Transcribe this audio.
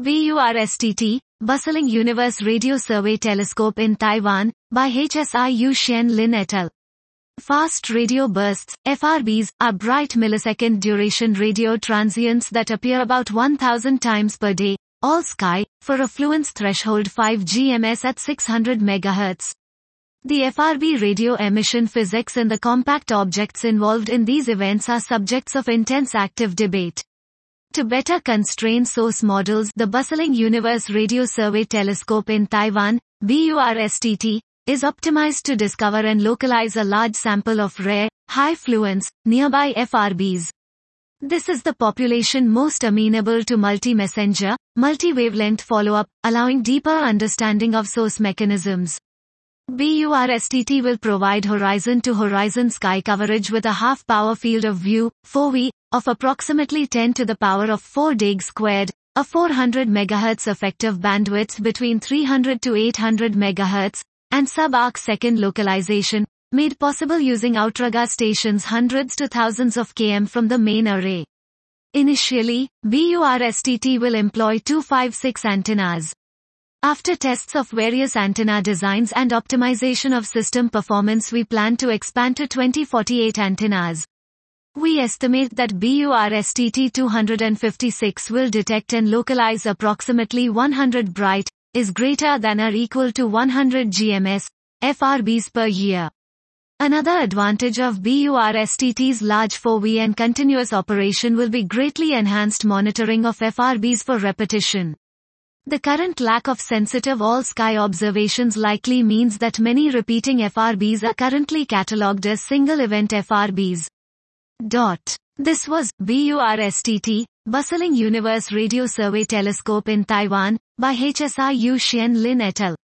BURSTT, Bustling Universe Radio Survey Telescope in Taiwan, by HSIU Xian Lin et al. Fast radio bursts, FRBs, are bright millisecond duration radio transients that appear about 1000 times per day, all sky, for a fluence threshold 5 GMS at 600 MHz. The FRB radio emission physics and the compact objects involved in these events are subjects of intense active debate. To better constrain source models, the Bustling Universe Radio Survey Telescope in Taiwan, BURSTT, is optimized to discover and localize a large sample of rare, high-fluence, nearby FRBs. This is the population most amenable to multi-messenger, multi-wavelength follow-up, allowing deeper understanding of source mechanisms. BURSTT will provide horizon-to-horizon sky coverage with a half-power field of view, 4V, of approximately 10 to the power of 4 deg squared, a 400 MHz effective bandwidth between 300 to 800 MHz, and sub-arc second localization, made possible using outrigger stations hundreds to thousands of km from the main array. Initially, BURSTT will employ 256 antennas. After tests of various antenna designs and optimization of system performance, we plan to expand to 2048 antennas. We estimate that BURSTT 256 will detect and localize approximately 100 bright, is greater than or equal to 100 GMS, FRBs per year. Another advantage of BURSTT's large 4V and continuous operation will be greatly enhanced monitoring of FRBs for repetition. The current lack of sensitive all-sky observations likely means that many repeating FRBs are currently catalogued as single-event FRBs. This was BURSTT, Bustling Universe Radio Survey Telescope in Taiwan, by HSIU Xian Lin et al.